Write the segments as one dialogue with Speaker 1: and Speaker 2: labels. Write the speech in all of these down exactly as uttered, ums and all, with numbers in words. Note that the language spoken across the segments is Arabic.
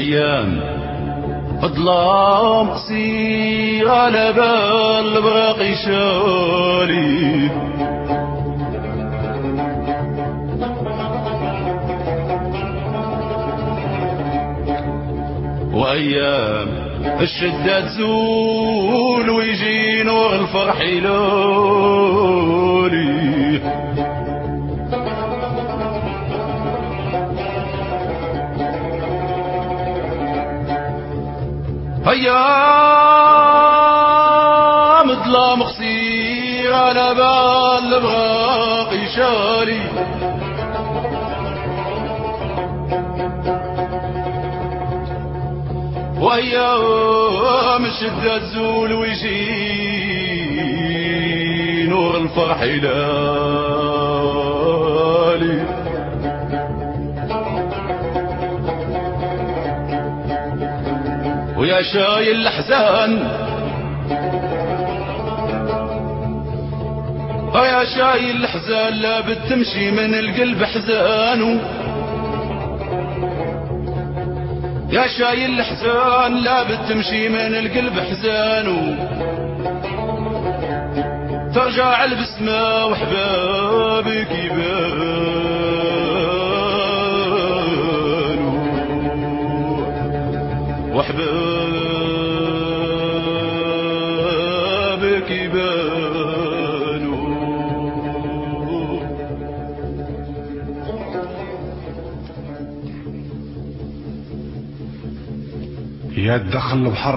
Speaker 1: وايام الظلام قصير على بال براقي شالي، وايام الشدة تزول ويجي نور الفرح يلولي. ايام ظلام قصير على بال براقي شالي، وايام الشدة تزول ويجي نور الفرح يلالي. ويا شايل الاحزان يا شايل الاحزان لابد تمشي من القلب حزان، يا شايل الاحزان لابد تمشي من القلب حزان، ترجع البسمة وحبابك يبانوا، وحبابك يبانوا.
Speaker 2: يا دخل البحر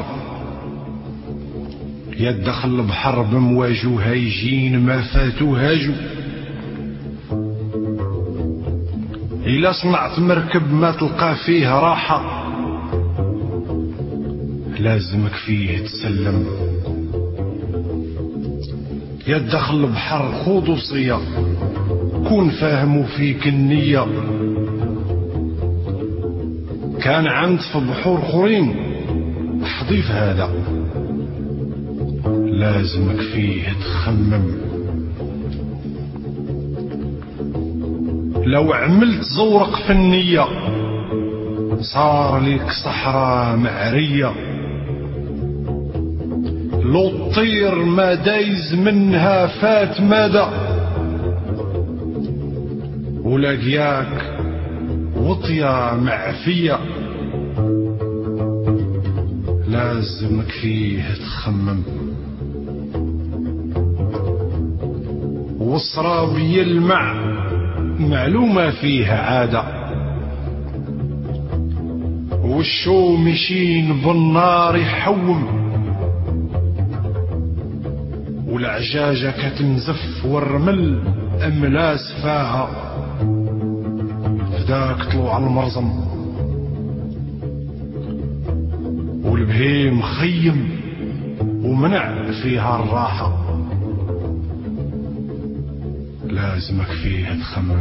Speaker 2: يا دخل البحر بمواجو هايجين ما فاتو هاجو، إلا صنعت مركب ما تلقى فيه راحة لازمك فيه تسلم. يا دخل البحر خود وصية كون فاهم فيك النية، كان عمد في بحور خرين حضيف هذا لازمك فيه تخمم. لو عملت زورق في النية صار ليك صحراء معرية، لو تطير ما دايز منها فات مدى، ولاقياك وطيا معفية لازمك فيه تخمم. والسراب يلمع معلومة فيها عادة، والشو مشين بالنار يحوم، والعجاجة كتنزف والرمل أملاس فاها، فداك طلوع المرزم والبهيم خيم ومنع فيها الراحة لازمك فيها تخمم.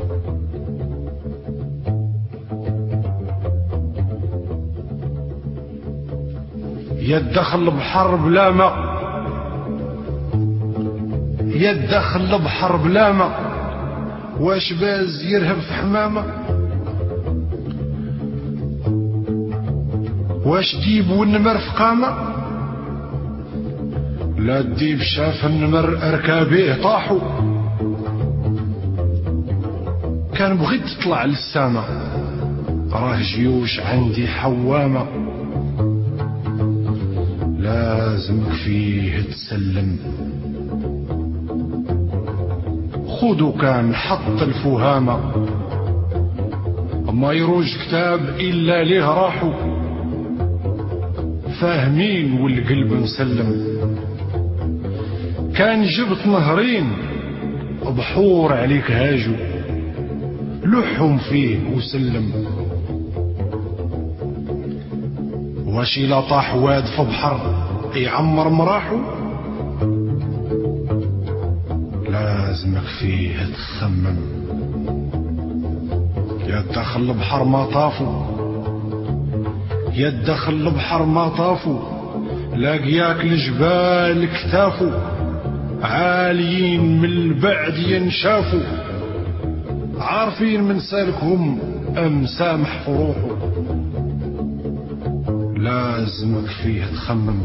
Speaker 2: يدخل البحر بلا ما يدخل البحر بلا ما واش باز يرهب في حمامة، واش ديب والنمر في قامة، لا الديب شاف النمر اركابيه طاحوا، كان بغيت تطلع للسما راه جيوش عندي حوامة لازمك فيه تسلم. خودو كان حط الفهامة ما يروج كتاب إلا ليه راحوا، فاهمين والقلب مسلم. كان جبت نهرين بحور عليك هاجو لحهم فيه وسلم، واش إلا طاح واد في بحر يعمر مراحو لازمك فيه تخمم. يا دخل البحر ما طافو يا دخل البحر ما طافو، لاقياك الجبال كتافو عاليين من البعد ينشافوا، عارفين من سالكهم أم سامح فروحه لازمك فيه تخمم،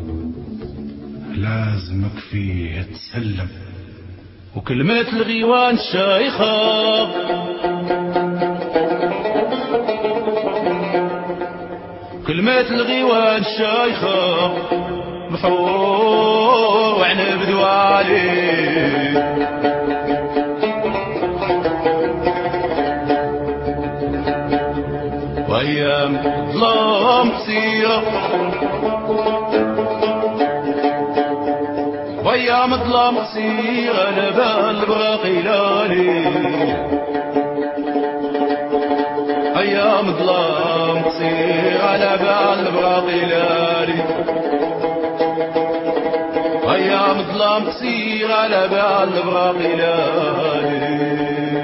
Speaker 2: لازمك فيه تسلم.
Speaker 1: وكلمة الغيوان الشايخة كلمة الغيوان الشايخة بحور وعنب دوالي وايام ظلام قصيرة وايام ظلام قصيرة نبال براقي لالي ايام ظلام قصيرة نبال براقي لالي ايام ظلام قصيرة نبال براقي لالي.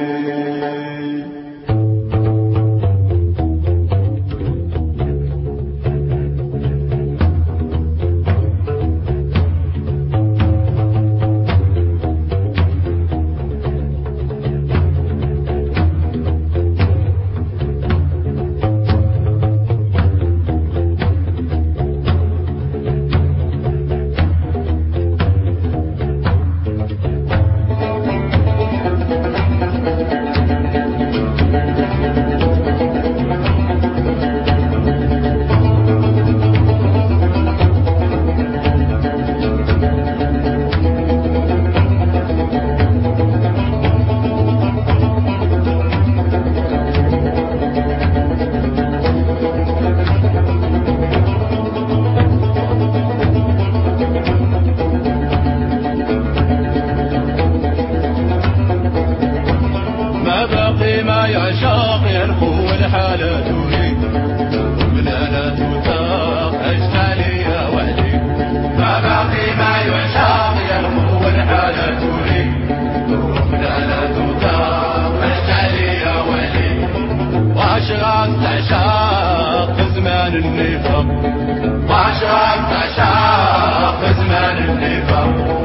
Speaker 1: ما يعشاق يرخو الحالة تريد من أنا تطاق أجتالي يا وحدي. ما باقي ما يعشاق يرخو الحالة تريد من أنا تطاق أجتالي يا وحدي. وعشرات تعشاق في زمان النفاق وعشرات تعشاق في زمان النفاق.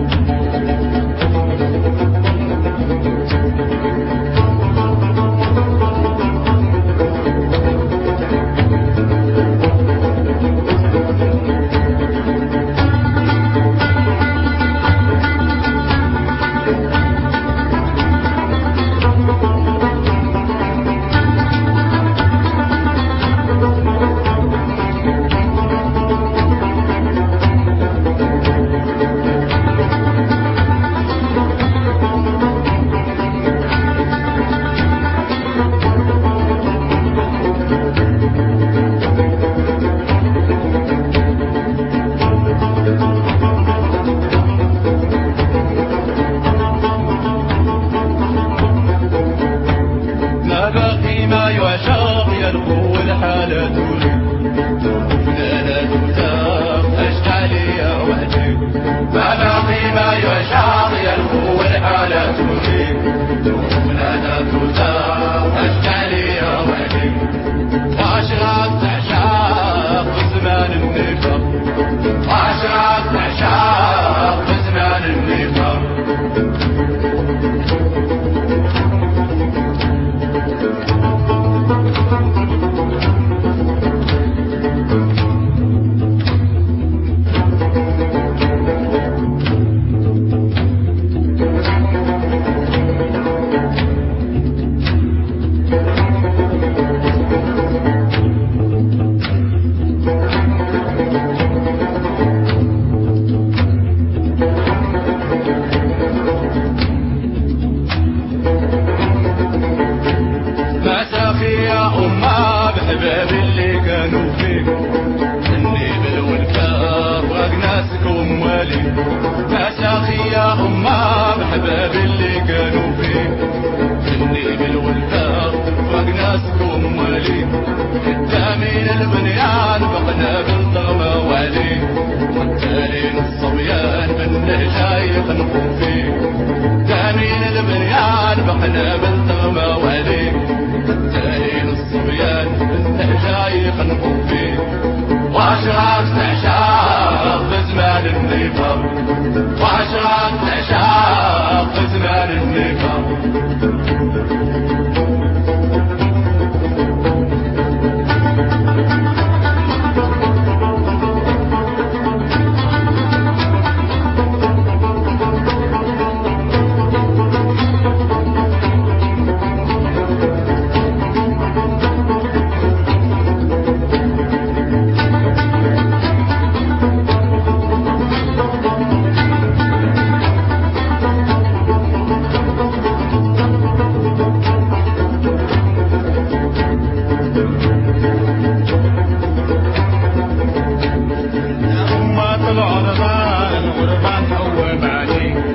Speaker 1: ما يعشاق يرخو الحالة تريد من أنا تطاق أجتالي يا وحدي. ما باقي ما يعشاق يرخو الحالة تريد من أنا تطاق أجتالي يا وحدي. وعشرات تعشاق في زمان النفاق وعشرات تعشاق في زمان النفاق. بحباب اللي كانوا فيك النبل والكار واقناسك وموالي. مساخي يا أمه بحباب اللي كانوا فيك النبل والكار واقناسك وموالي. التامين البنيان بقنا بالضغمة وعلي والتالين الصبيان منه جاي خنقوا فيك. تامين البنيان بقنا بالضغمة وعلي التالين الصبيان جاي خنقوا فيه. وعشرات تعشاق في زمان النفاق وعشرات تعشاق في زمان النفاق.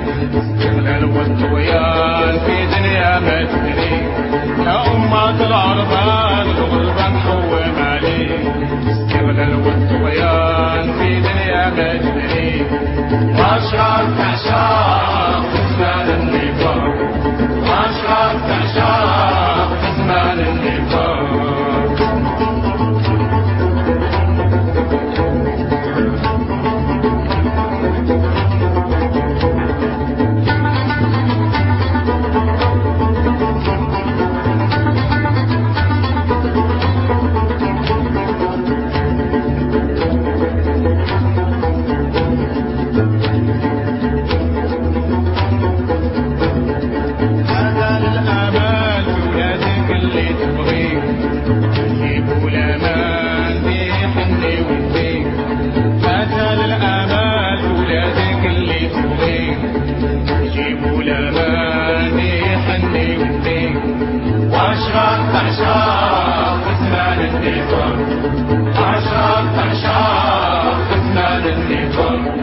Speaker 1: استغلال والطغيان في دنيا ما تدري، يا أمة العربان الغربة محوم عليك. استغلال والطغيان في دنيا ما تدري، واشرب تعشاق زمان النفاق، واشرب تعشاق زمان النفاق. واشرب تعشاق زمان النفاق، واشرب تعشاق زمان النفاق.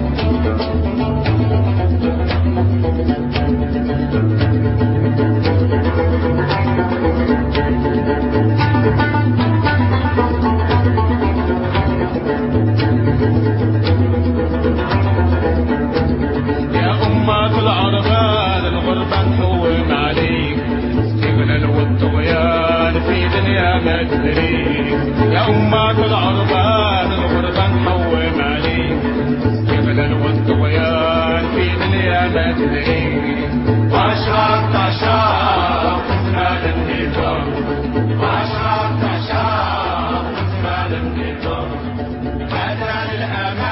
Speaker 1: يا أمة العربان الغربة تهوم عليك، استغلال والطغيان في دنيا ما تدري، يا أمة العربان الغربة تهوم عليك. استغلال والطغيان في دنيا ما تدري، واشرب تعشاق زمان النفاق، واشرب تعشاق زمان النفاق. هذا للأمان